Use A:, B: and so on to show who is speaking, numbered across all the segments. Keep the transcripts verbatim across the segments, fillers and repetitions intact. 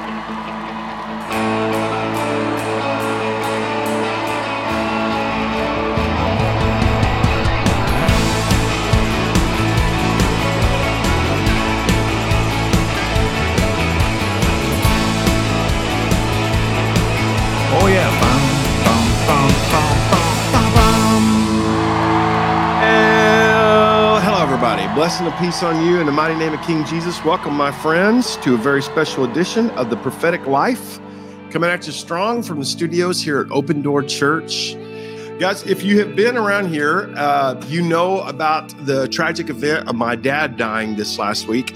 A: Oh yeah. Bum, bum, bum, bum, bum, bum, bum. Well, hello everybody. Blessing and peace on you in the mighty name of King Jesus. Welcome, my friends, to a very special edition of the Prophetic Life. Coming at you strong from the studios here at Open Door Church. Guys, if you have been around here, uh, you know about the tragic event of my dad dying this last week.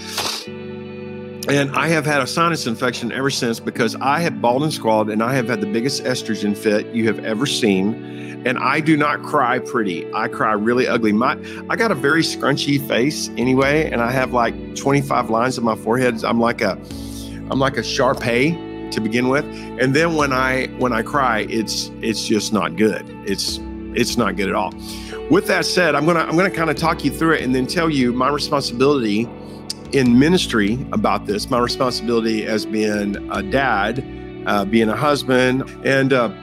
A: And I have had a sinus infection ever since because I have bawled and squalled, and I have had the biggest estrogen fit you have ever seen. And I do not cry pretty. I cry really ugly. My, I got a very scrunchy face anyway, and I have like twenty-five lines on my forehead. I'm like a, I'm like a Shar-Pei to begin with. And then when I when I cry, it's it's just not good. It's it's not good at all. With that said, I'm gonna I'm gonna kind of talk you through it and then tell you my responsibility in ministry about this, my responsibility as being a dad, uh, being a husband, and uh,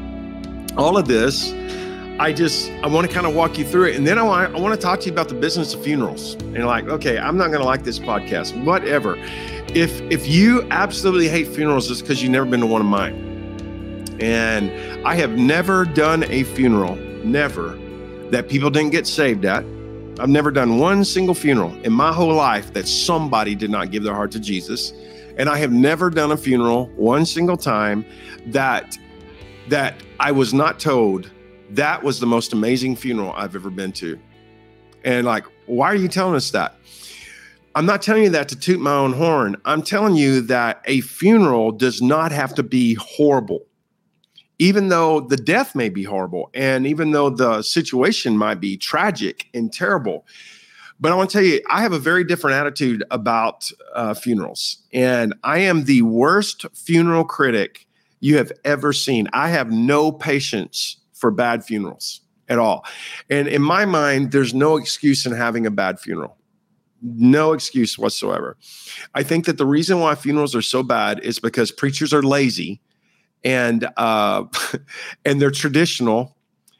A: all of this. I just, I want to kind of walk you through it. And then I want, I want to talk to you about the business of funerals. And you're like, okay, I'm not going to like this podcast, whatever. If, if you absolutely hate funerals, it's because you've never been to one of mine. And I have never done a funeral, never, that people didn't get saved at. I've never done one single funeral in my whole life that somebody did not give their heart to Jesus. And I have never done a funeral one single time that that I was not told that was the most amazing funeral I've ever been to. And like, why are you telling us that? I'm not telling you that to toot my own horn. I'm telling you that a funeral does not have to be horrible. Even though the death may be horrible, and even though the situation might be tragic and terrible. But I want to tell you, I have a very different attitude about uh, funerals. And I am the worst funeral critic you have ever seen. I have no patience for bad funerals at all. And in my mind, there's no excuse in having a bad funeral. No excuse whatsoever. I think that the reason why funerals are so bad is because preachers are lazy. And uh, and they're traditional,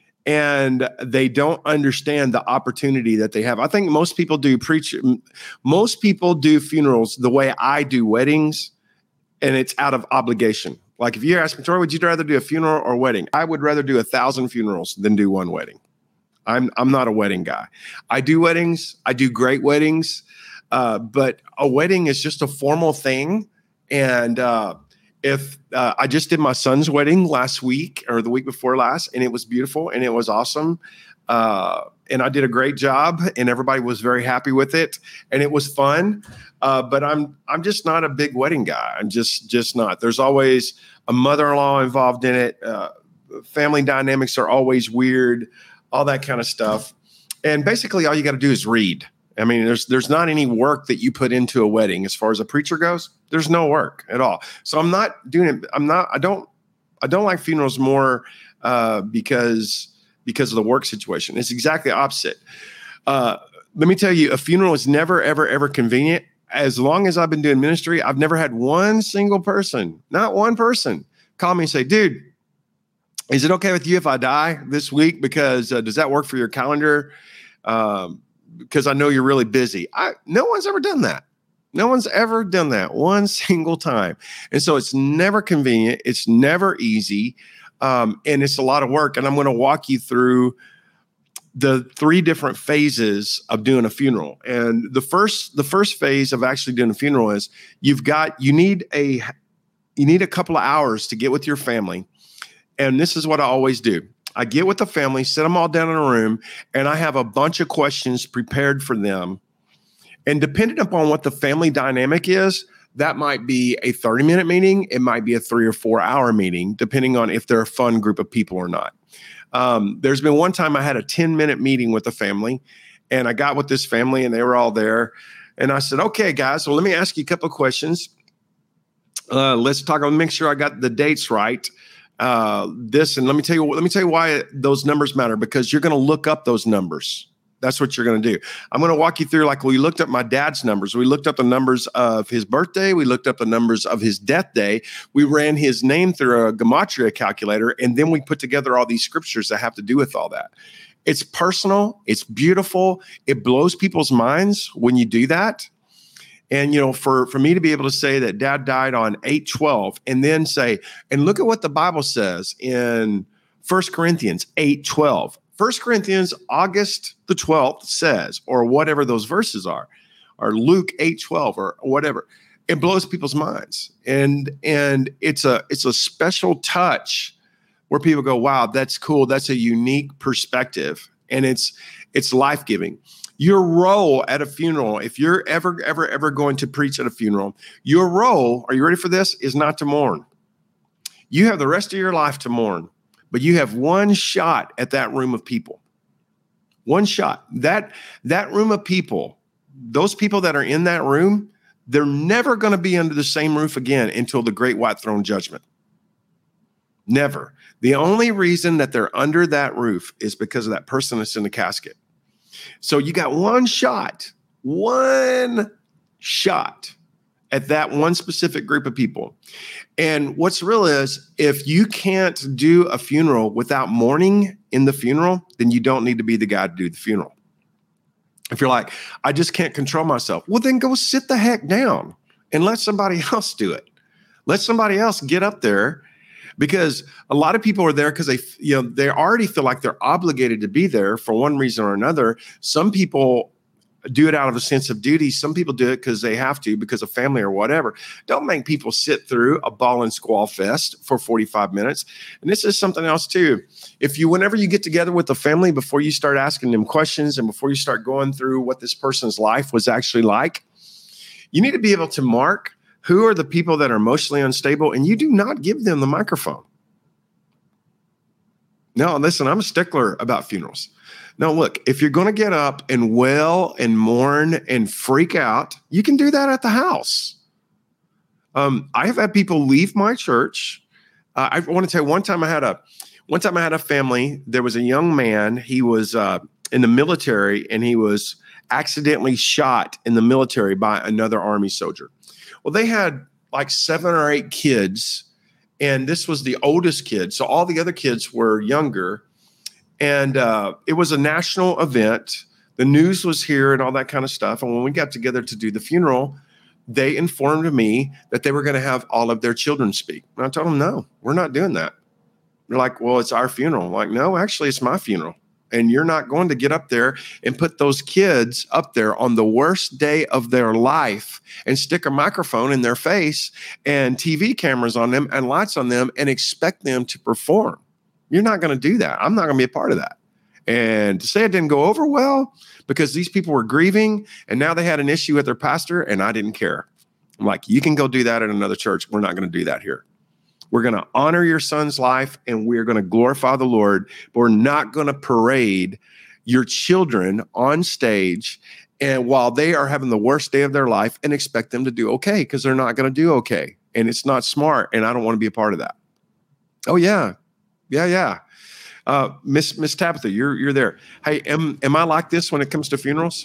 A: and they don't understand the opportunity that they have. I think most people do preach. Most people do funerals the way I do weddings, and it's out of obligation. Like if you ask me, Troy, would you rather do a funeral or a wedding? I would rather do a thousand funerals than do one wedding. I'm I'm not a wedding guy. I do weddings. I do great weddings, uh, but a wedding is just a formal thing, and uh, If uh, I just did my son's wedding last week or the week before last, and it was beautiful and it was awesome. Uh, and I did a great job and everybody was very happy with it and it was fun. Uh, but I'm, I'm just not a big wedding guy. I'm just, just not. There's always a mother-in-law involved in it. Uh, family dynamics are always weird, all that kind of stuff. And basically all you got to do is read. I mean, there's there's not any work that you put into a wedding as far as a preacher goes. There's no work at all. So I'm not doing it. I'm not. I don't. I don't like funerals more uh, because because of the work situation. It's exactly the opposite. Uh, let me tell you, a funeral is never, ever, ever convenient. As long as I've been doing ministry, I've never had one single person, not one person, call me and say, "Dude, is it okay with you if I die this week? Because uh, does that work for your calendar?" Um, because I know you're really busy. I, no one's ever done that. No one's ever done that one single time. And so it's never convenient. It's never easy. Um, and it's a lot of work. And I'm going to walk you through the three different phases of doing a funeral. And the first, the first phase of actually doing a funeral is you've got, you need a, you need a couple of hours to get with your family. And this is what I always do. I get with the family, sit them all down in a room, and I have a bunch of questions prepared for them. And depending upon what the family dynamic is, that might be a thirty minute meeting. It might be a three or four hour meeting, depending on if they're a fun group of people or not. Um, there's been one time I had a ten minute meeting with the family, and I got with this family and they were all there. And I said, okay, guys, so let me ask you a couple of questions. Uh, let's talk. I'll make sure I got the dates right. Uh, this, and let me tell you, let me tell you why those numbers matter, because you're going to look up those numbers. That's what you're going to do. I'm going to walk you through, like we looked up my dad's numbers. We looked up the numbers of his birthday. We looked up the numbers of his death day. We ran his name through a gematria calculator, and then we put together all these scriptures that have to do with all that. It's personal. It's beautiful. It blows people's minds when you do that. And, you know, for, for me to be able to say that dad died on eight twelve and then say, and look at what the Bible says in First Corinthians eight twelve. First Corinthians, August the twelfth says, or whatever those verses are, or Luke eight twelve, or whatever. It blows people's minds. And and it's a it's a special touch where people go, wow, that's cool. That's a unique perspective. And it's it's life-giving. Your role at a funeral, if you're ever, ever, ever going to preach at a funeral, your role, are you ready for this, is not to mourn. You have the rest of your life to mourn. But you have one shot at that room of people. One shot. That, that room of people, those people that are in that room, they're never going to be under the same roof again until the great white throne judgment. Never. The only reason that they're under that roof is because of that person that's in the casket. So you got one shot, one shot at that one specific group of people. And what's real is, if you can't do a funeral without mourning in the funeral, then you don't need to be the guy to do the funeral. If you're like, I just can't control myself, well, then go sit the heck down and let somebody else do it. Let somebody else get up there, because a lot of people are there because they, you know, they already feel like they're obligated to be there for one reason or another. Some people do it out of a sense of duty. Some people do it because they have to, because of family or whatever. Don't make people sit through a ball and squall fest for forty-five minutes. And this is something else too. If you, whenever you get together with the family, before you start asking them questions and before you start going through what this person's life was actually like, you need to be able to mark who are the people that are emotionally unstable, and you do not give them the microphone. No, listen, I'm a stickler about funerals. Now, look, if you're going to get up and wail and mourn and freak out, you can do that at the house. Um, I have had people leave my church. Uh, I want to tell you, one time I had a, one time I had a family. There was a young man. He was uh, in the military, and he was accidentally shot in the military by another Army soldier. Well, they had like seven or eight kids, and this was the oldest kid. So all the other kids were younger. And uh, it was a national event. The news was here and all that kind of stuff. And when we got together to do the funeral, they informed me that they were going to have all of their children speak. And I told them, no, we're not doing that. They're like, well, it's our funeral. I'm like, no, actually, it's my funeral. And you're not going to get up there and put those kids up there on the worst day of their life and stick a microphone in their face and T V cameras on them and lights on them and expect them to perform. You're not going to do that. I'm not going to be a part of that. And to say it didn't go over well because these people were grieving and now they had an issue with their pastor and I didn't care. I'm like, you can go do that at another church. We're not going to do that here. We're going to honor your son's life and we're going to glorify the Lord. But we're not going to parade your children on stage and while they are having the worst day of their life and expect them to do okay, because they're not going to do okay. And it's not smart. And I don't want to be a part of that. Oh, yeah. Yeah, yeah. Uh, Miss Miss Tabitha, you're you're there. Hey, am am I like this when it comes to funerals?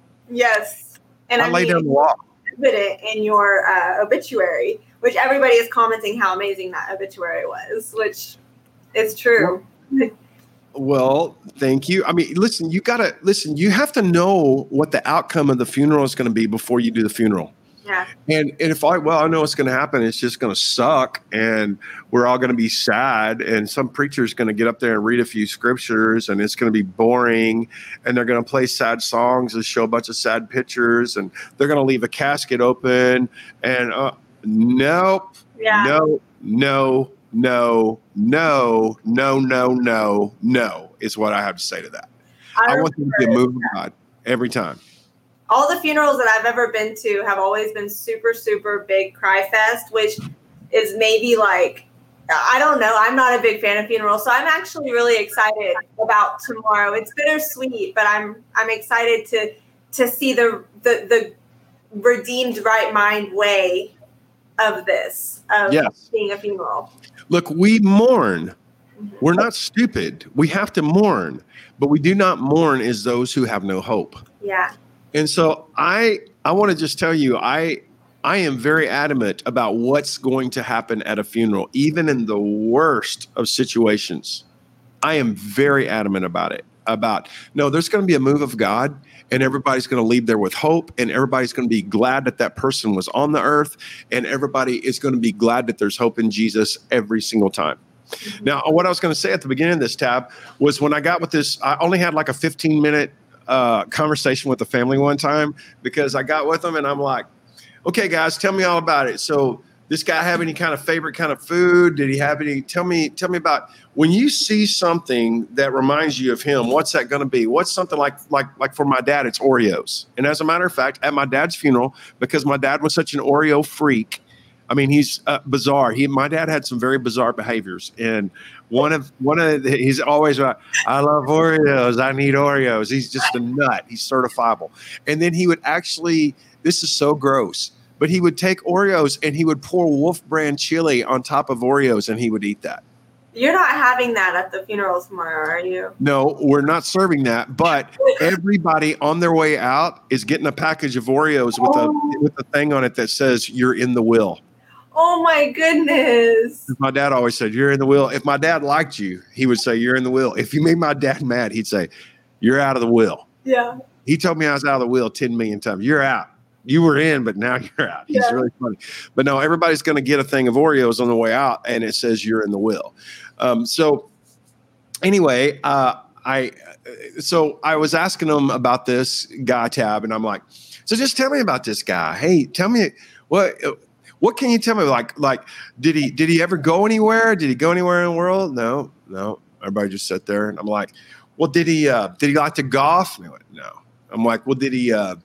B: Yes, and I,
A: I lay
B: mean,
A: down the law.
B: Put it in your uh, obituary, which everybody is commenting how amazing that obituary was, which is true.
A: Well, well, thank you. I mean, listen, you gotta listen. You have to know what the outcome of the funeral is going to be before you do the funeral.
B: Yeah.
A: And, and if I, well, I know what's going to happen. It's just going to suck and we're all going to be sad. And some preacher's going to get up there and read a few scriptures and it's going to be boring. And they're going to play sad songs and show a bunch of sad pictures. And they're going to leave a casket open. And uh, nope,
B: yeah.
A: no, no, no, no, no, no, no, no is what I have to say to that. I, I want them to be a move of God every time.
B: All the funerals that I've ever been to have always been super, super big cry fest, which is maybe like, I don't know. I'm not a big fan of funerals. So I'm actually really excited about tomorrow. It's bittersweet, but I'm I'm excited to to see the the, the redeemed right mind way of this, of
A: yes.
B: being a funeral.
A: Look, we mourn We're not stupid. We have to mourn, but we do not mourn as those who have no hope.
B: Yeah.
A: And so I I want to just tell you, I I am very adamant about what's going to happen at a funeral, even in the worst of situations. I am very adamant about it. About, no, there's going to be a move of God, and everybody's going to leave there with hope, and everybody's going to be glad that that person was on the earth, and everybody is going to be glad that there's hope in Jesus every single time. Mm-hmm. Now, what I was going to say at the beginning of this, Tab, was when I got with this, I only had like a fifteen minute uh, conversation with the family one time, because I got with them and I'm like, okay, guys, tell me all about it. So this guy have any kind of favorite kind of food? Did he have any? Tell me, tell me about when you see something that reminds you of him. What's that going to be? What's something like, like, like for my dad, it's Oreos. And as a matter of fact, at my dad's funeral, because my dad was such an Oreo freak, I mean, he's uh, bizarre. He, my dad had some very bizarre behaviors, and one of one of the, he's always like, I love Oreos. I need Oreos. He's just a nut. He's certifiable. And then he would actually, this is so gross, but he would take Oreos and he would pour Wolf Brand chili on top of Oreos, and he would eat that.
B: You're not having that at the funeral tomorrow, are you?
A: No, we're not serving that. But everybody on their way out is getting a package of Oreos with oh. a with a thing on it that says "You're in the will."
B: Oh my goodness!
A: My dad always said, "You're in the will." If my dad liked you, he would say, "You're in the will." If you made my dad mad, he'd say, "You're out of the will."
B: Yeah.
A: He told me I was out of the will ten million times. You're out. You were in, but now you're out. He's yeah. really funny. But no, everybody's going to get a thing of Oreos on the way out, and it says "You're in the will." Um, so anyway, uh, I so I was asking him about this guy, Tab, and I'm like, so just tell me about this guy. Hey, tell me what what can you tell me? Like, like did he did he ever go anywhere? Did he go anywhere in the world? No, no. Everybody just sat there, and I'm like, well, did he uh, did he like to golf? No, no. I'm like, well, did he uh,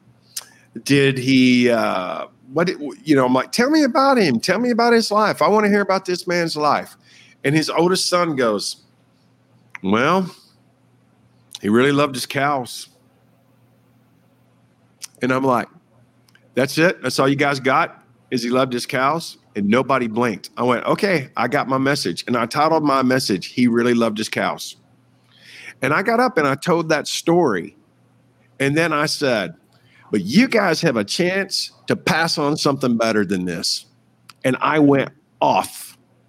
A: did he uh, what did, you know? I'm like, tell me about him. Tell me about his life. I want to hear about this man's life. And his oldest son goes, well, he really loved his cows. And I'm like, that's it? That's all you guys got? Is he loved his cows? And nobody blinked. I went, okay, I got my message. And I titled my message, He Really Loved His Cows. And I got up and I told that story. And then I said, but you guys have a chance to pass on something better than this. And I went off.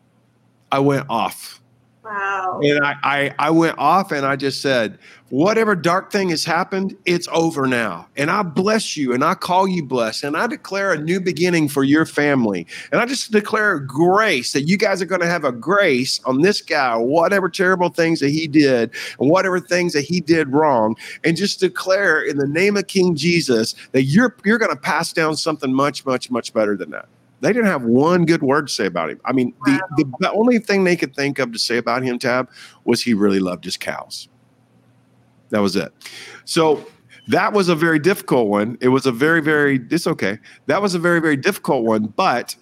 A: I went off.
B: Wow.
A: And I, I, I went off and I just said, whatever dark thing has happened, it's over now. And I bless you and I call you blessed. And I declare a new beginning for your family. And I just declare grace that you guys are going to have a grace on this guy, whatever terrible things that he did and whatever things that he did wrong. And just declare in the name of King Jesus that you're, you're going to pass down something much, much, much better than that. They didn't have one good word to say about him. I mean, wow. the, the, the only thing they could think of to say about him, Tab, was he really loved his cows. That was it. So that was a very difficult one. It was a very, very, it's okay. That was a very, very difficult one. But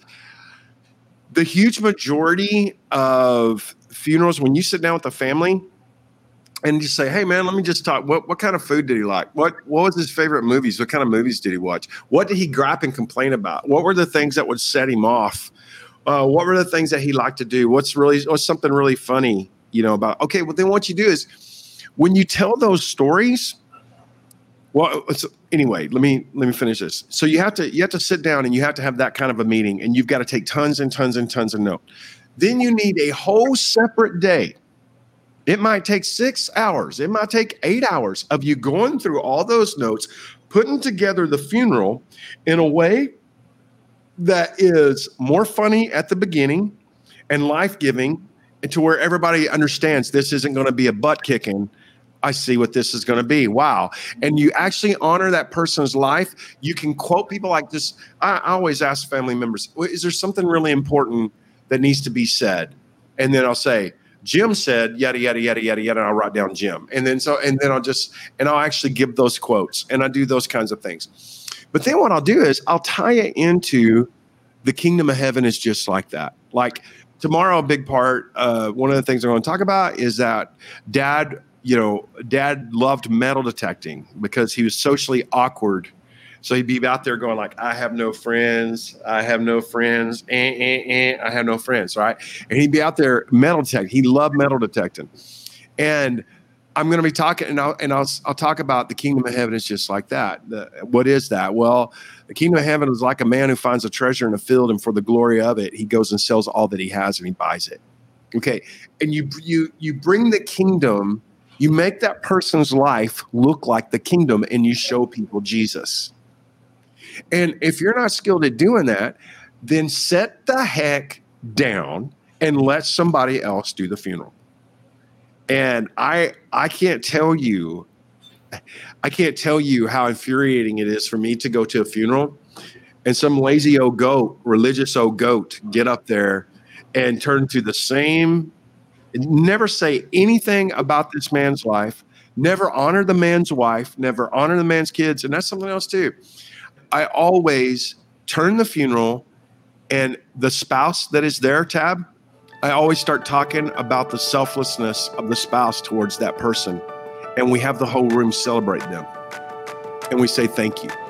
A: the huge majority of funerals, when you sit down with the family and you say, hey, man, let me just talk. What what kind of food did he like? What what was his favorite movies? What kind of movies did he watch? What did he gripe and complain about? What were the things that would set him off? Uh, what were the things that he liked to do? What's really what's something really funny, you know, about? Okay, well, then what you do is when you tell those stories, well, anyway, let me let me finish this. So you have to you have to sit down and you have to have that kind of a meeting, and you've got to take tons and tons and tons of notes. Then you need a whole separate day. It might take six hours. It might take eight hours of you going through all those notes, putting together the funeral in a way that is more funny at the beginning and life-giving, and to where everybody understands this isn't going to be a butt kicking. I see what this is going to be. Wow. And you actually honor that person's life. You can quote people like this. I, I always ask family members, is there something really important that needs to be said? And then I'll say, Jim said, yada, yada, yada, yada, yada. And I'll write down Jim. And then so, and then I'll just, and I'll actually give those quotes and I do those kinds of things. But then what I'll do is I'll tie it into the kingdom of heaven is just like that. Like tomorrow, a big part, uh, one of the things I'm going to talk about is that dad, you know, dad loved metal detecting because he was socially awkward So he'd be out there going like, I have no friends. I have no friends. Eh, eh, eh, I have no friends, right? And he'd be out there metal detecting. He loved metal detecting. And I'm going to be talking, and I'll, and I'll, I'll talk about the kingdom of heaven is just like that. The, what is that? Well, the kingdom of heaven is like a man who finds a treasure in a field, and for the glory of it, he goes and sells all that he has and he buys it. Okay. And you, you, you bring the kingdom, you make that person's life look like the kingdom, and you show people Jesus. And if you're not skilled at doing that, then set the heck down and let somebody else do the funeral. And I I can't tell you, I can't tell you how infuriating it is for me to go to a funeral and some lazy old goat, religious old goat, get up there and turn to the same, never say anything about this man's life, never honor the man's wife, never honor the man's kids. And that's something else too. I always turn the funeral, and the spouse that is there, Tab, I always start talking about the selflessness of the spouse towards that person. And we have the whole room celebrate them. And we say thank you.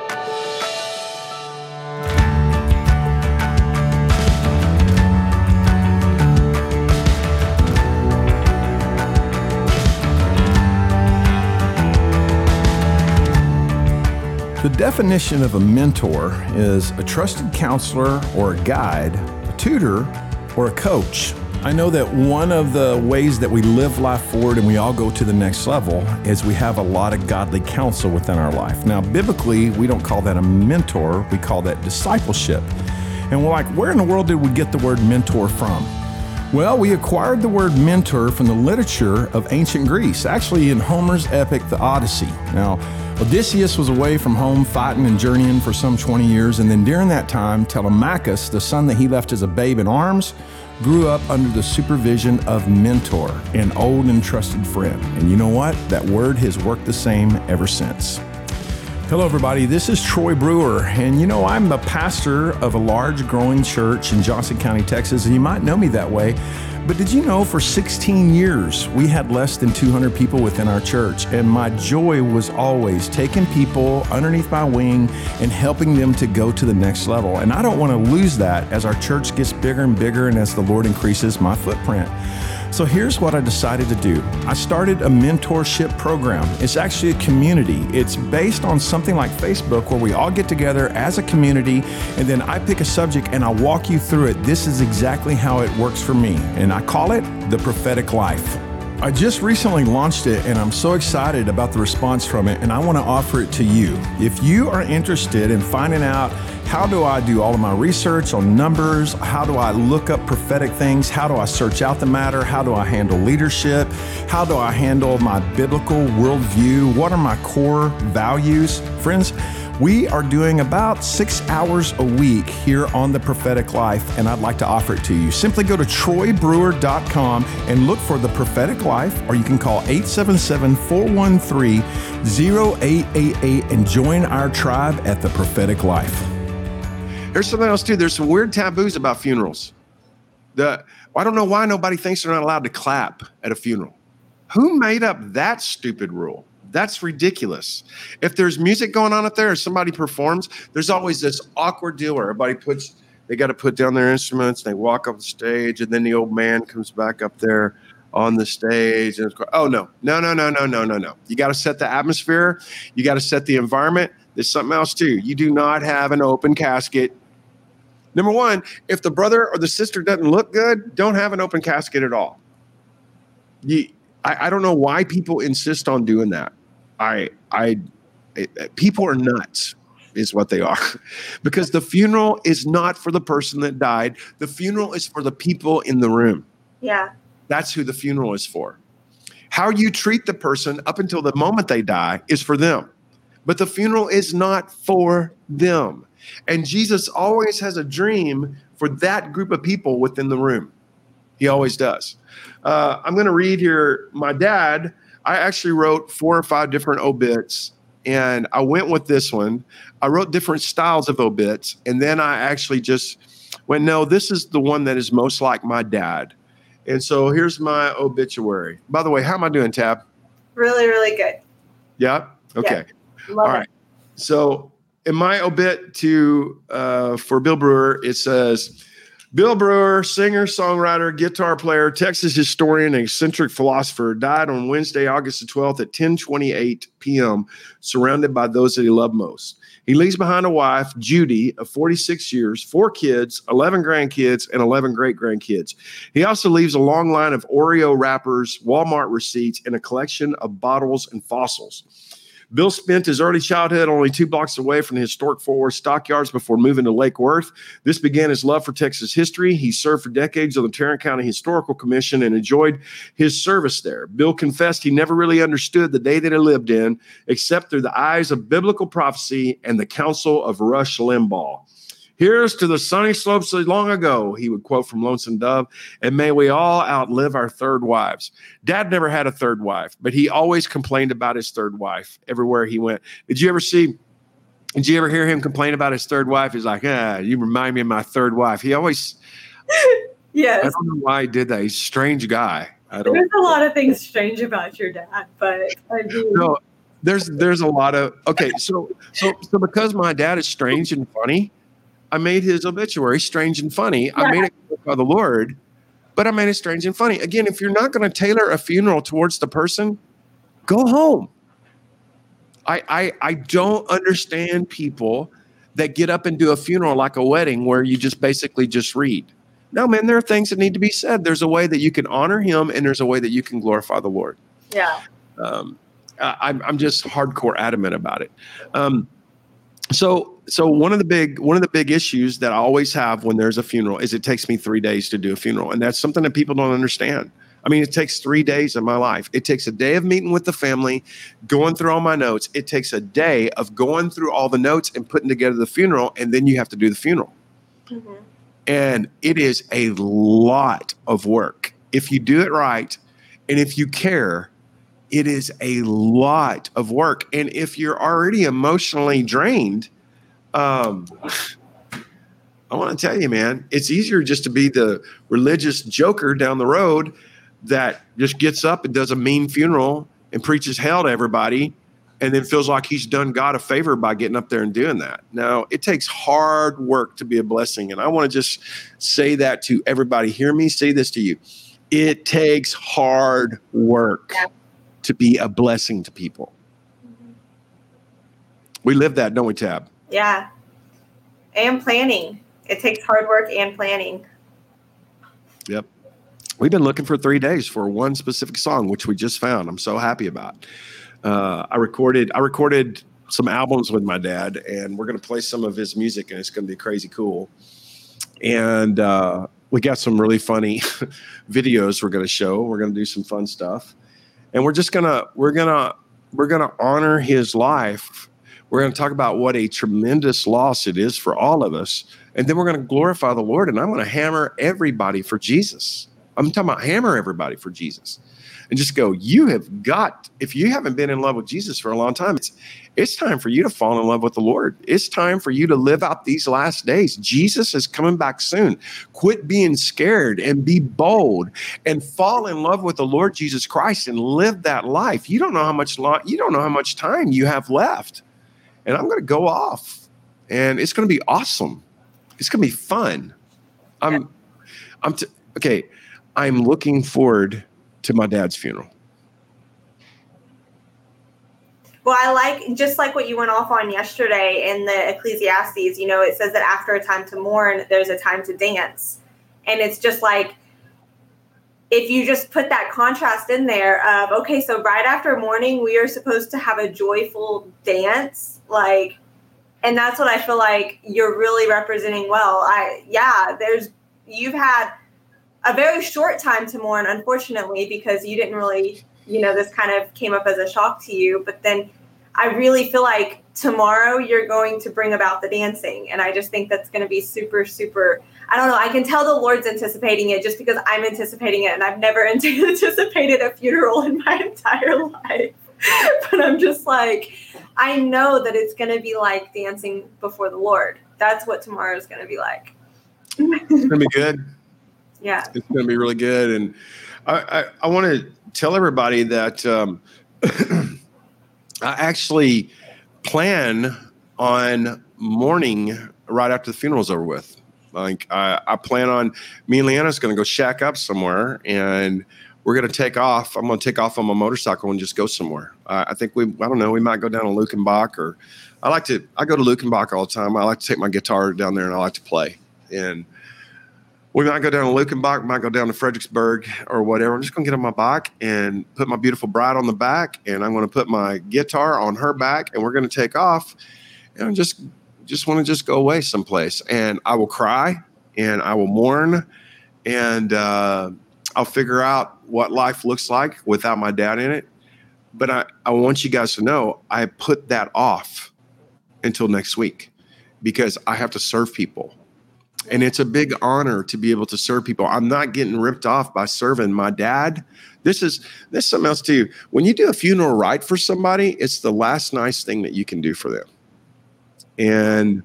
C: The definition of a mentor is a trusted counselor or a guide, a tutor, or a coach. I know that one of the ways that we live life forward and we all go to the next level is we have a lot of godly counsel within our life. Now, biblically, we don't call that a mentor, we call that discipleship. And we're like, where in the world did we get the word mentor from? Well, we acquired the word mentor from the literature of ancient Greece, actually in Homer's epic, The Odyssey. Now, Odysseus was away from home fighting and journeying for some twenty years, and then during that time, Telemachus, the son that he left as a babe in arms, grew up under the supervision of Mentor, an old and trusted friend. And you know what? That word has worked the same ever since. Hello, everybody. This is Troy Brewer, and you know, I'm the pastor of a large growing church in Johnson County, Texas, and you might know me that way. But did you know for sixteen years, we had less than two hundred people within our church, and my joy was always taking people underneath my wing and helping them to go to the next level. And I don't want to lose that as our church gets bigger and bigger and as the Lord increases my footprint. So here's what I decided to do. I started a mentorship program. It's actually a community. It's based on something like Facebook where we all get together as a community, and then I pick a subject and I walk you through it. This is exactly how it works for me. And I call it The Prophetic Life. I just recently launched it and I'm so excited about the response from it, and I want to offer it to you. If you are interested in finding out how do I do all of my research on numbers, how do I look up prophetic things, how do I search out the matter, how do I handle leadership, how do I handle my biblical worldview, what are my core values? Friends, we are doing about six hours a week here on The Prophetic Life, and I'd like to offer it to you. Simply go to troy brewer dot com and look for The Prophetic Life, or you can call eight seven seven, four one three, zero eight eight eight and join our tribe at The Prophetic Life.
A: There's something else too. There's some weird taboos about funerals. The I don't know why nobody thinks they're not allowed to clap at a funeral. Who made up that stupid rule? That's ridiculous. If there's music going on up there or somebody performs, there's always this awkward deal where everybody puts, they got to put down their instruments, they walk up the stage, and then the old man comes back up there on the stage. And it's, oh, no, no, no, no, no, no, no, no. You got to set the atmosphere. You got to set the environment. There's something else too. You do not have an open casket. Number one, if the brother or the sister doesn't look good, don't have an open casket at all. You, I, I don't know why people insist on doing that. I, I, it, people are nuts, is what they are, because the funeral is not for the person that died. The funeral is for the people in the room.
B: Yeah,
A: that's who the funeral is for. How you treat the person up until the moment they die is for them, but the funeral is not for them. And Jesus always has a dream for that group of people within the room. He always does. Uh, I'm going to read here. My dad, I actually wrote four or five different obits, and I went with this one. I wrote different styles of obits, and then I actually just went, no, this is the one that is most like my dad. And so here's my obituary. By the way, how am I doing, Tab?
B: Really, really good.
A: Yeah? Okay.
B: Yeah. Love
A: All right.
B: it.
A: So in my obit to uh, for Bill Brewer, it says, Bill Brewer, singer, songwriter, guitar player, Texas historian, and eccentric philosopher, died on Wednesday, August the twelfth at ten twenty-eight p.m., surrounded by those that he loved most. He leaves behind a wife, Judy, of forty-six years, four kids, eleven grandkids, and eleven great-grandkids. He also leaves a long line of Oreo wrappers, Walmart receipts, and a collection of bottles and fossils. Bill spent his early childhood only two blocks away from the historic Fort Worth Stockyards before moving to Lake Worth. This began his love for Texas history. He served for decades on the Tarrant County Historical Commission and enjoyed his service there. Bill confessed he never really understood the day that he lived in, except through the eyes of biblical prophecy and the counsel of Rush Limbaugh. Here's to the sunny slopes of long ago, he would quote from Lonesome Dove, and may we all outlive our third wives. Dad never had a third wife, but he always complained about his third wife everywhere he went. Did you ever see, did you ever hear him complain about his third wife? He's like, ah, you remind me of my third wife. He always,
B: yes.
A: I don't know why he did that. He's a strange guy. I don't,
B: There's a lot of things strange about your dad, but I do.
A: No, there's, there's a lot of, okay, so, so, so because my dad is strange and funny, I made his obituary strange and funny. Yeah. I made it by the Lord, but I made it strange and funny. Again, if you're not going to tailor a funeral towards the person, go home. I, I I don't understand people that get up and do a funeral like a wedding where you just basically just read. No, man, there are things that need to be said. There's a way that you can honor him, and there's a way that you can glorify the Lord.
B: Yeah.
A: Um, I, I'm I'm just hardcore adamant about it. Um, so. So one of the big one of the big issues that I always have when there's a funeral is it takes me three days to do a funeral. And that's something that people don't understand. I mean, it takes three days of my life. It takes a day of meeting with the family, going through all my notes. It takes a day of going through all the notes and putting together the funeral. And then you have to do the funeral. Mm-hmm. And it is a lot of work. If you do it right and if you care, it is a lot of work. And if you're already emotionally drained, Um, I want to tell you, man, it's easier just to be the religious joker down the road that just gets up and does a mean funeral and preaches hell to everybody and then feels like he's done God a favor by getting up there and doing that. Now, it takes hard work to be a blessing. And I want to just say that to everybody. Hear me say this to you. It takes hard work yeah. to be a blessing to people. Mm-hmm. We live that, don't we, Tab?
B: Yeah. And planning. It takes hard work and planning.
A: Yep. We've been looking for three days for one specific song, which we just found. I'm so happy about. Uh, I recorded, I recorded some albums with my dad, and we're going to play some of his music, and it's going to be crazy cool. And uh, we got some really funny videos we're going to show. We're going to do some fun stuff, and we're just going to, we're going to, we're going to honor his life. We're going to talk about what a tremendous loss it is for all of us. And then we're going to glorify the Lord. And I'm going to hammer everybody for Jesus. I'm talking about hammer everybody for Jesus. And just go, you have got, if you haven't been in love with Jesus for a long time, it's, it's time for you to fall in love with the Lord. It's time for you to live out these last days. Jesus is coming back soon. Quit being scared and be bold and fall in love with the Lord Jesus Christ and live that life. You don't know how much long, you don't know how much time you have left. And I'm going to go off, and it's going to be awesome. It's going to be fun. I'm, I'm t- okay. I'm looking forward to my dad's funeral.
B: Well, I like, just like what you went off on yesterday in the Ecclesiastes, you know, it says that after a time to mourn, there's a time to dance. And it's just like, if you just put that contrast in there of, okay, so right after mourning, we are supposed to have a joyful dance, like, and that's what I feel like you're really representing well. I, yeah, there's, you've had a very short time to mourn, unfortunately, because you didn't really, you know, this kind of came up as a shock to you, but then I really feel like tomorrow you're going to bring about the dancing. And I just think that's going to be super, super, I don't know. I can tell the Lord's anticipating it just because I'm anticipating it. And I've never anticipated a funeral in my entire life. But I'm just like, I know that it's going to be like dancing before the Lord. That's what tomorrow is going to be like.
A: It's going to be good.
B: Yeah.
A: It's going to be really good. And I, I, I want to tell everybody that um, I actually plan on morning right after the funeral's over with. Like I, I plan on me and Leanna's going to go shack up somewhere, and we're going to take off. I'm going to take off on my motorcycle and just go somewhere. Uh, I think we, I don't know, we might go down to Lukenbach, or I like to, I go to Lukenbach all the time. I like to take my guitar down there and I like to play. And we might go down to Lukenbach, might go down to Fredericksburg or whatever. I'm just going to get on my bike and put my beautiful bride on the back, and I'm going to put my guitar on her back, and we're going to take off. And I just, just want to just go away someplace. And I will cry and I will mourn, and uh, I'll figure out what life looks like without my dad in it. But I, I want you guys to know I put that off until next week, because I have to serve people. And it's a big honor to be able to serve people. I'm not getting ripped off by serving my dad. This is this is something else too. When you do a funeral right for somebody, it's the last nice thing that you can do for them. And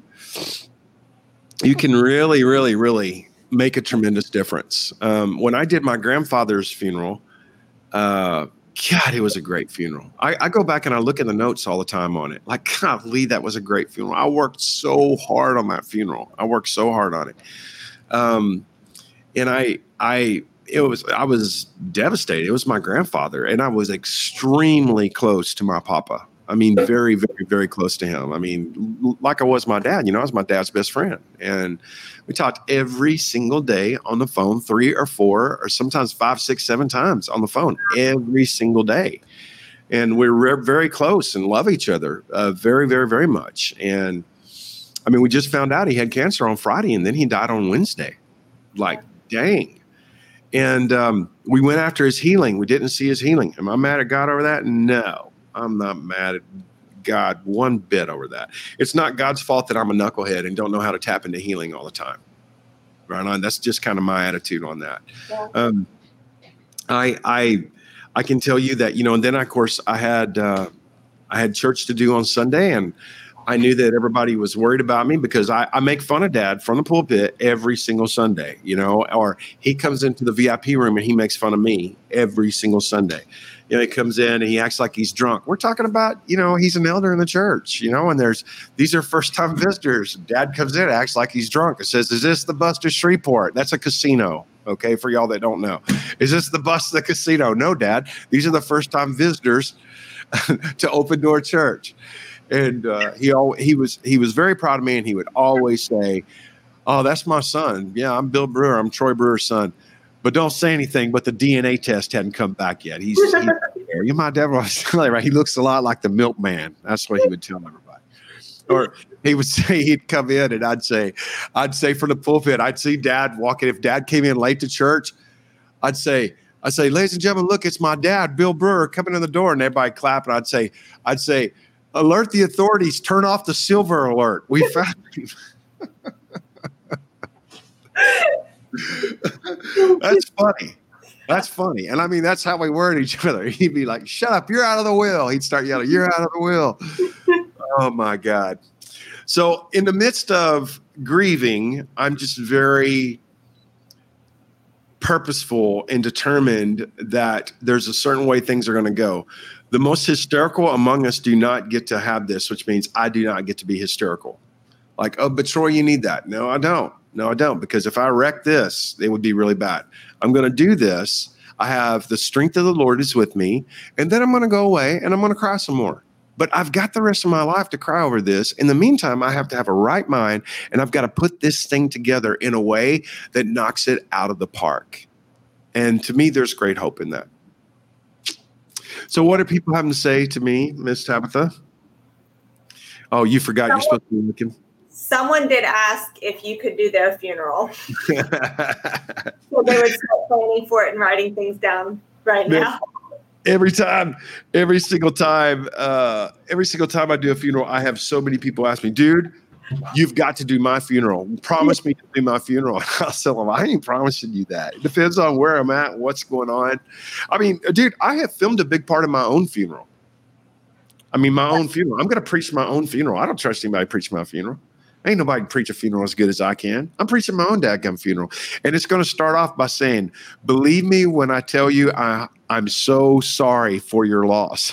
A: you can really, really, really make a tremendous difference. Um, when I did my grandfather's funeral, uh, God, it was a great funeral. I, I go back and I look at the notes all the time on it. Like, golly, that was a great funeral. I worked so hard on that funeral. I worked so hard on it. Um, and I, I, it was, I was devastated. It was my grandfather, and I was extremely close to my papa. I mean, very, very, very close to him. I mean, like I was my dad. You know, I was my dad's best friend. And we talked every single day on the phone, three or four, or sometimes five, six, seven times on the phone every single day. And we we're very close and love each other uh, very, very, very much. And I mean, we just found out he had cancer on Friday, and then he died on Wednesday. Like, dang. And um, we went after his healing. We didn't see his healing. Am I mad at God over that? No. I'm not mad at God one bit over that. It's not God's fault that I'm a knucklehead and don't know how to tap into healing all the time. Right on. That's just kind of my attitude on that. Yeah. Um, I, I, I can tell you that, you know, and then of course I had, uh, I had church to do on Sunday, and I knew that everybody was worried about me because I, I make fun of Dad from the pulpit every single Sunday, you know, or he comes into the V I P room and he makes fun of me every single Sunday. You know, he comes in and he acts like he's drunk. We're talking about, you know, he's an elder in the church, you know, and there's, these are first time visitors. Dad comes in, acts like he's drunk. It says, is this the bus to Shreveport? That's a casino. Okay. For y'all that don't know, is this the bus to the casino? No, Dad, these are the first time visitors to Open Door Church. And uh, he, al- he was, he was very proud of me. And he would always say, oh, that's my son. Yeah. I'm Bill Brewer. I'm Troy Brewer's son. But don't say anything, but the D N A test hadn't come back yet. He's, he's you my devil, right? He looks a lot like the milkman. That's what he would tell everybody. Or he would say, he'd come in and I'd say, I'd say from the pulpit, I'd see Dad walking. If Dad came in late to church, I'd say, I'd say, ladies and gentlemen, look, it's my dad, Bill Brewer, coming in the door, and everybody clapping. I'd say, I'd say, alert the authorities, turn off the silver alert. We found him. That's funny. That's funny. And I mean, that's how we were at each other. He'd be like, shut up, you're out of the will. He'd start yelling, you're out of the will. Oh my God. So in the midst of grieving, I'm just very purposeful and determined that there's a certain way things are going to go. The most hysterical among us do not get to have this, which means I do not get to be hysterical. Like, oh, but Troy, you need that. No, I don't. No, I don't. Because if I wreck this, it would be really bad. I'm going to do this. I have the strength of the Lord is with me. And then I'm going to go away and I'm going to cry some more. But I've got the rest of my life to cry over this. In the meantime, I have to have a right mind, and I've got to put this thing together in a way that knocks it out of the park. And to me, there's great hope in that. So what are people having to say to me, Miss Tabitha? Oh, you forgot someone, you're supposed to be looking.
B: Someone did ask if you could do their funeral. So they would start planning for it and writing things down right now.
A: Every time, every single time, uh, every single time I do a funeral, I have so many people ask me, dude, you've got to do my funeral. Promise me to do my funeral. I'll tell them, I ain't promising you that. It depends on where I'm at, what's going on. I mean, dude, I have filmed a big part of my own funeral. I mean, my own funeral. I'm going to preach my own funeral. I don't trust anybody to preach my funeral. Ain't nobody can preach a funeral as good as I can. I'm preaching my own dadgum funeral. And it's going to start off by saying, believe me when I tell you I I'm so sorry for your loss.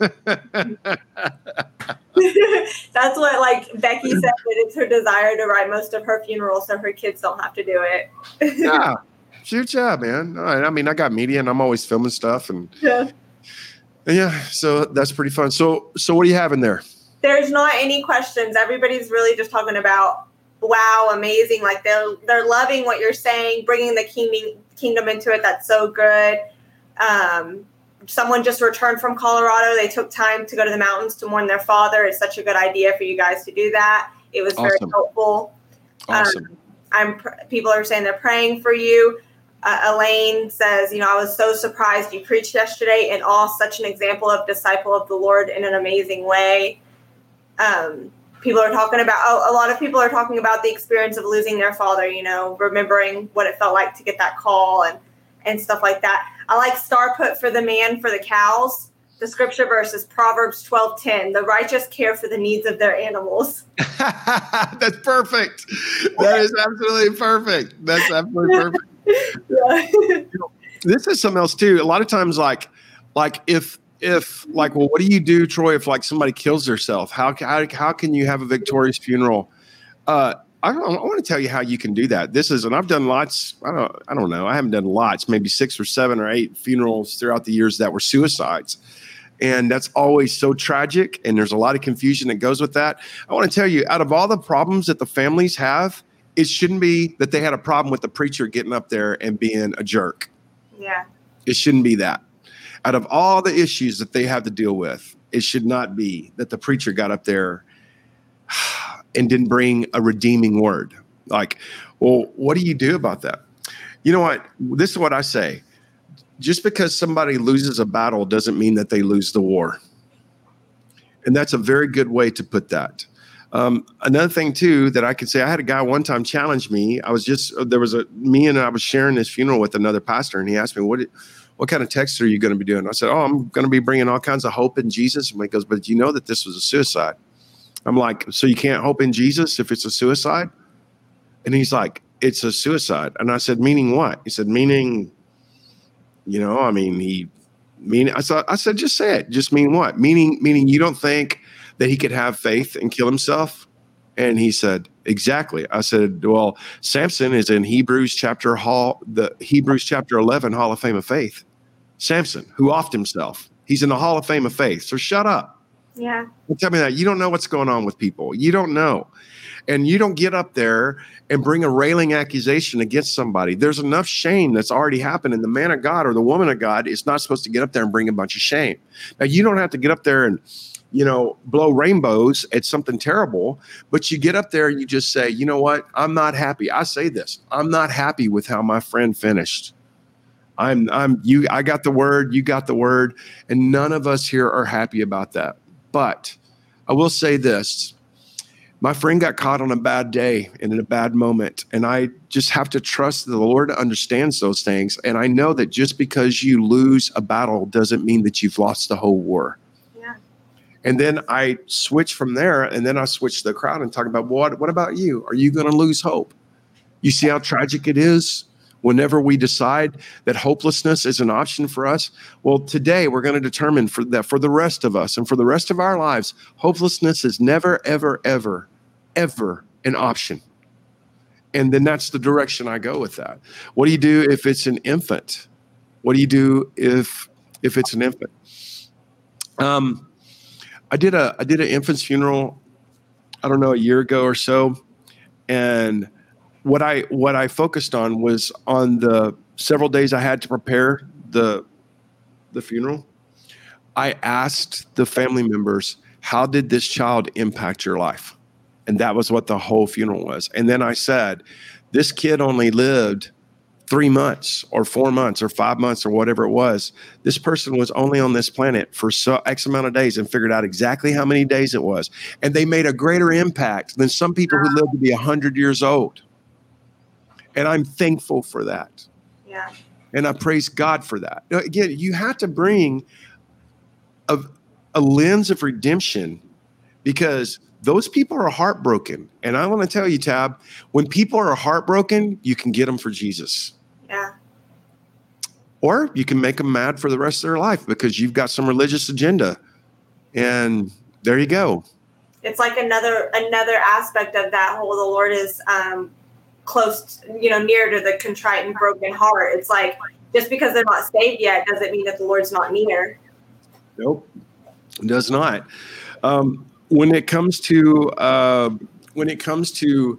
B: That's what, like, Becky said, that it's her desire to write most of her funeral so her kids don't have to do it.
A: Yeah. Good job, man. I mean, I got media and I'm always filming stuff. And
B: yeah.
A: and yeah, so that's pretty fun. So, so what do you have in there?
B: There's not any questions. Everybody's really just talking about, wow, amazing. Like, they're, they're loving what you're saying, bringing the kingdom, kingdom into it. That's so good. Um, someone just returned from Colorado. They took time to go to the mountains to mourn their father. It's such a good idea for you guys to do that. It was very
A: Awesome.
B: helpful.
A: Awesome.
B: Um, I'm. People are saying they're praying for you. Uh, Elaine says, you know, I was so surprised you preached yesterday in awe, such an example of disciple of the Lord in an amazing way. Um, people are talking about, oh, a lot of people are talking about the experience of losing their father, you know, remembering what it felt like to get that call and, and stuff like that. I like star put for the man for the cows. The scripture verse is Proverbs twelve ten. The righteous care for the needs of their animals.
A: That's perfect. That is absolutely perfect. That's absolutely perfect.
B: Yeah.
A: You know, this is something else too. A lot of times, like, like if if like, well, what do you do, Troy? If like somebody kills themselves, how how how can you have a victorious funeral? Uh, I don't. I want to tell you how you can do that. This is, and I've done lots. I don't. I don't know. I haven't done lots. Maybe six or seven or eight funerals throughout the years that were suicides. And that's always so tragic. And there's a lot of confusion that goes with that. I want to tell you, out of all the problems that the families have, it shouldn't be that they had a problem with the preacher getting up there and being a jerk.
B: Yeah.
A: It shouldn't be that. Out of all the issues that they have to deal with, it should not be that the preacher got up there and didn't bring a redeeming word. Like, well, what do you do about that? You know what? This is what I say. Just because somebody loses a battle doesn't mean that they lose the war. And that's a very good way to put that. Um, another thing, too, that I could say, I had a guy one time challenge me. I was just, there was a, me and I was sharing this funeral with another pastor, and he asked me, what, what kind of text are you going to be doing? I said, oh, I'm going to be bringing all kinds of hope in Jesus. And he goes, but you know that this was a suicide. I'm like, so you can't hope in Jesus if it's a suicide? And he's like, it's a suicide. And I said, meaning what? He said, meaning, you know, I mean, he, mean, I said, I said, just say it. Just mean what? Meaning, meaning you don't think that he could have faith and kill himself? And he said, exactly. I said, well, Samson is in Hebrews chapter hall, the Hebrews chapter eleven Hall of Fame of Faith. Samson, who offed himself. He's in the Hall of Fame of Faith. So shut up.
B: Yeah.
A: Well, tell me that. You don't know what's going on with people. You don't know. And you don't get up there and bring a railing accusation against somebody. There's enough shame that's already happened. And the man of God or the woman of God is not supposed to get up there and bring a bunch of shame. Now, you don't have to get up there and, you know, blow rainbows at something terrible, but you get up there and you just say, you know what? I'm not happy. I say this. I'm not happy with how my friend finished. I'm, I'm, you, I got the word, you got the word, and none of us here are happy about that. But I will say this. My friend got caught on a bad day and in a bad moment. And I just have to trust that the Lord understands those things. And I know that just because you lose a battle doesn't mean that you've lost the whole war.
B: Yeah.
A: And then I switch from there. And then I switch to the crowd and talk about, what, what about you? Are you going to lose hope? You see how tragic it is whenever we decide that hopelessness is an option for us? Well, today we're going to determine for that for the rest of us and for the rest of our lives, hopelessness is never, ever, ever, ever an option. And then that's the direction I go with that. What do you do if it's an infant? What do you do if if it's an infant? Um, I did a I did an infant's funeral, I don't know, a year ago or so, and what I what I focused on was on the several days I had to prepare the the funeral. I asked the family members, how did this child impact your life? And that was what the whole funeral was. And then I said, this kid only lived three months or four months or five months or whatever it was. This person was only on this planet for so X amount of days and figured out exactly how many days it was. And they made a greater impact than some people who lived to be one hundred years old. And I'm thankful for that.
B: Yeah.
A: And I praise God for that. Again, you have to bring a, a lens of redemption, because those people are heartbroken. And I want to tell you, Tab, when people are heartbroken, you can get them for Jesus.
B: Yeah.
A: Or you can make them mad for the rest of their life because you've got some religious agenda. And there you go.
B: It's like another another aspect of that whole, the Lord is um, close, you know, near to the contrite and broken heart. It's like, just because they're not saved yet doesn't mean that the Lord's not near.
A: Nope, it does not. Um, when it comes to uh, when it comes to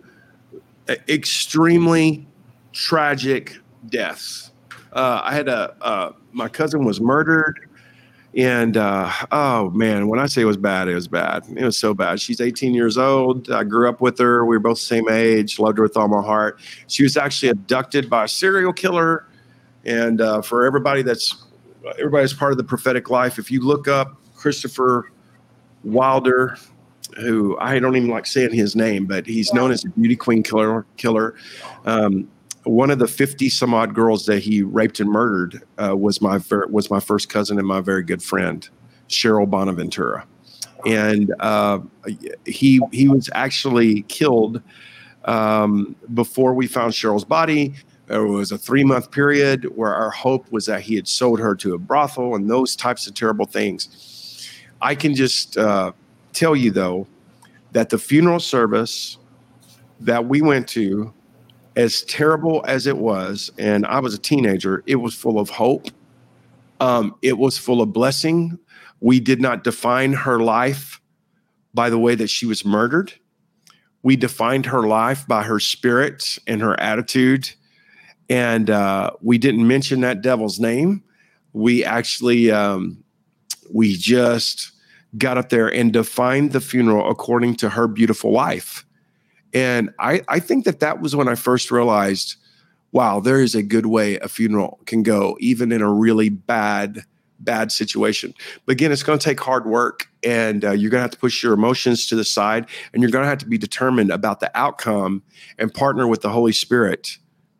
A: extremely tragic deaths, uh, I had a uh, my cousin was murdered, and uh, oh man, when I say it was bad, it was bad. It was so bad. She's eighteen years old. I grew up with her. We were both the same age. Loved her with all my heart. She was actually abducted by a serial killer. And uh, for everybody that's everybody's part of the prophetic life, if you look up Christopher Wilder, who I don't even like saying his name, but he's known as a beauty queen killer. Killer. Um, one of the fifty some odd girls that he raped and murdered uh, was my ver- was my first cousin and my very good friend, Cheryl Bonaventura, and uh, he he was actually killed um, before we found Cheryl's body. There was a three-month period where our hope was that he had sold her to a brothel and those types of terrible things. I can just uh, tell you, though, that the funeral service that we went to, as terrible as it was, and I was a teenager, it was full of hope. Um, it was full of blessing. We did not define her life by the way that she was murdered. We defined her life by her spirit and her attitude. And uh, we didn't mention that devil's name. We actually, um, we just got up there and defined the funeral according to her beautiful life. And I, I think that that was when I first realized, wow, there is a good way a funeral can go, even in a really bad, bad situation. But again, it's going to take hard work, and uh, you're going to have to push your emotions to the side, and you're going to have to be determined about the outcome and partner with the Holy Spirit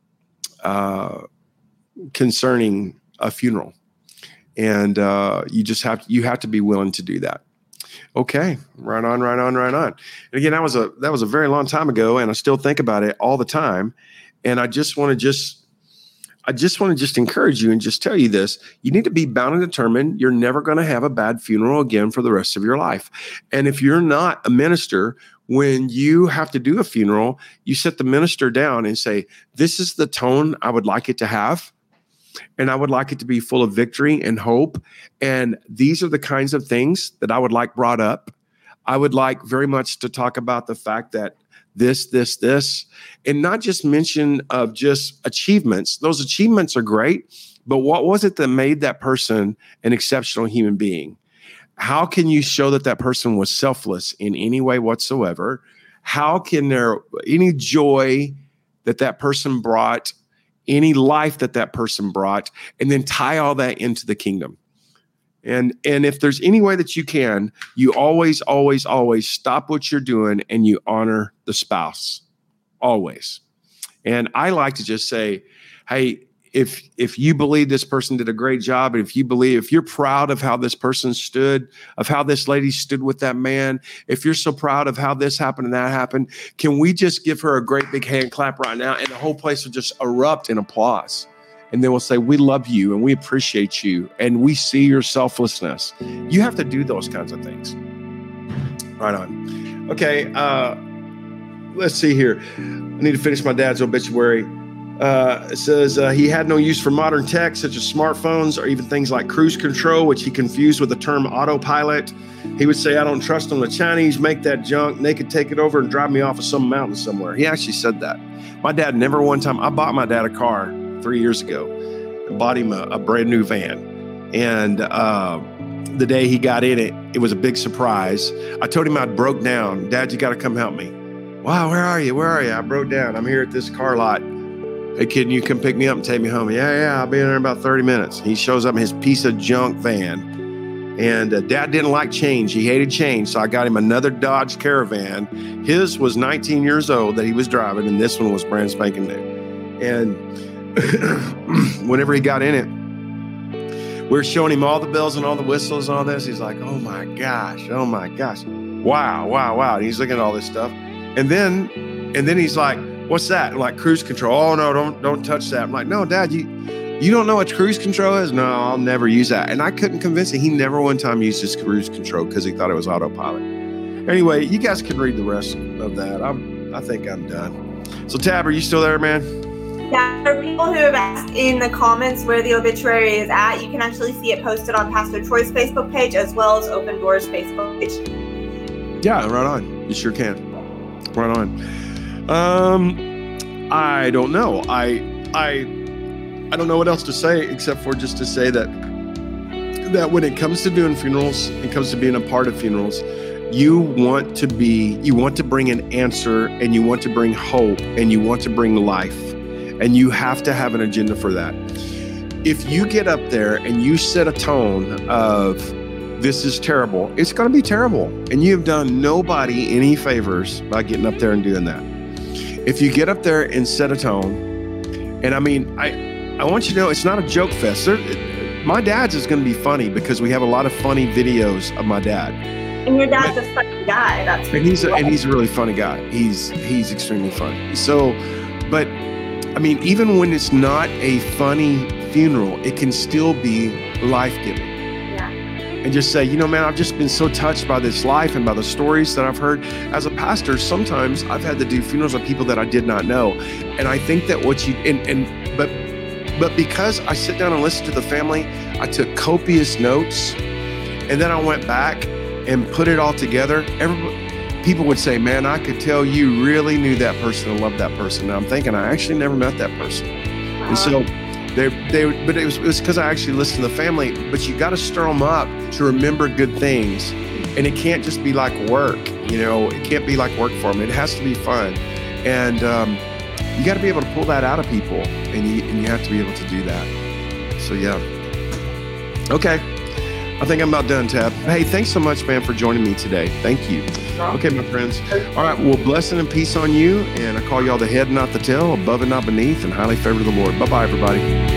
A: Uh, concerning a funeral. And uh, you just have to, you have to be willing to do that. Okay. Right on, right on, right on. And again, that was a, that was a very long time ago, and I still think about it all the time. And I just want to just, I just want to just encourage you and just tell you this. You need to be bound and determined. You're never going to have a bad funeral again for the rest of your life. And if you're not a minister, when you have to do a funeral, you sit the minister down and say, this is the tone I would like it to have. And I would like it to be full of victory and hope. And these are the kinds of things that I would like brought up. I would like very much to talk about the fact that this, this, this, and not just mention of just achievements. Those achievements are great, but what was it that made that person an exceptional human being? How can you show that that person was selfless in any way whatsoever? How can there any joy that that person brought, any life that that person brought, and then tie all that into the kingdom? And, and if there's any way that you can, you always, always, always stop what you're doing and you honor the spouse. Always. And I like to just say, hey, If if you believe this person did a great job, and if you believe, if you're proud of how this person stood, of how this lady stood with that man, if you're so proud of how this happened and that happened, can we just give her a great big hand clap right now? And the whole place will just erupt in applause. And then we'll say, we love you and we appreciate you and we see your selflessness. You have to do those kinds of things. Right on. Okay, uh, let's see here. I need to finish my dad's obituary. Uh, it says uh, he had no use for modern tech, such as smartphones or even things like cruise control, which he confused with the term autopilot. He would say, I don't trust them. The Chinese make that junk and they could take it over and drive me off of some mountain somewhere. He actually said that. My dad never one time, I bought my dad a car three years ago and bought him a, a brand new van. And uh, the day he got in it, it was a big surprise. I told him I'd broke down. Dad, you got to come help me. Wow, where are you? Where are you? I broke down. I'm here at this car lot. Hey, kid, you come pick me up and take me home. Yeah, yeah, I'll be in there in about thirty minutes. He shows up in his piece of junk van. And uh, Dad didn't like change. He hated change. So I got him another Dodge Caravan. His was nineteen years old that he was driving, and this one was brand spanking new. And whenever he got in it, we were showing him all the bells and all the whistles and all this. He's like, oh, my gosh. Oh, my gosh. Wow, wow, wow. And he's looking at all this stuff. And then, and then he's like, what's that? I'm like, cruise control. Oh, no, don't don't touch that. I'm like, no, Dad, you You don't know what cruise control is? No, I'll never use that. And I couldn't convince him. He never one time used his cruise control because he thought it was autopilot. Anyway, you guys can read the rest of that. I'm, I think I'm done. So Tab, are you still there, man?
B: Yeah, for people who have asked in the comments where the obituary is at, you can actually see it posted on Pastor Troy's Facebook page as well as Open Doors Facebook page.
A: Yeah, right on. You sure can. Right on. Um, I don't know. I I I don't know what else to say except for just to say that that when it comes to doing funerals, it comes to being a part of funerals, you want to be, you want to bring an answer, and you want to bring hope, and you want to bring life. And you have to have an agenda for that. If you get up there and you set a tone of this is terrible, it's going to be terrible. And you have done nobody any favors by getting up there and doing that. If you get up there and set a tone, and I mean, I, I want you to know it's not a joke fest. There, my dad's is going to be funny because we have a lot of funny videos of my dad.
B: And your dad's but, a funny guy. That's
A: and he's a, and he's a really funny guy. He's he's extremely funny. So, but. I mean, even when it's not a funny funeral, it can still be life-giving.
B: Yeah.
A: And just say, you know, man, I've just been so touched by this life and by the stories that I've heard. As a pastor, sometimes I've had to do funerals of people that I did not know. And I think that what you, and, and but but because I sit down and listen to the family, I took copious notes, and then I went back and put it all together. Everybody, people would say, man, I could tell you really knew that person and loved that person. Now I'm thinking I actually never met that person. Uh-huh. And so they, they, but it was, it was because I actually listened to the family, but you got to stir them up to remember good things. And it can't just be like work, you know, it can't be like work for them. It has to be fun. And um, you got to be able to pull that out of people, and you, and you have to be able to do that. So yeah. Okay. I think I'm about done, Tab. Hey, thanks so much, man, for joining me today. Thank you. Okay, my friends. All right, well, blessing and peace on you, and I call y'all the head, not the tail, above and not beneath, and highly favored of the Lord. Bye-bye, everybody.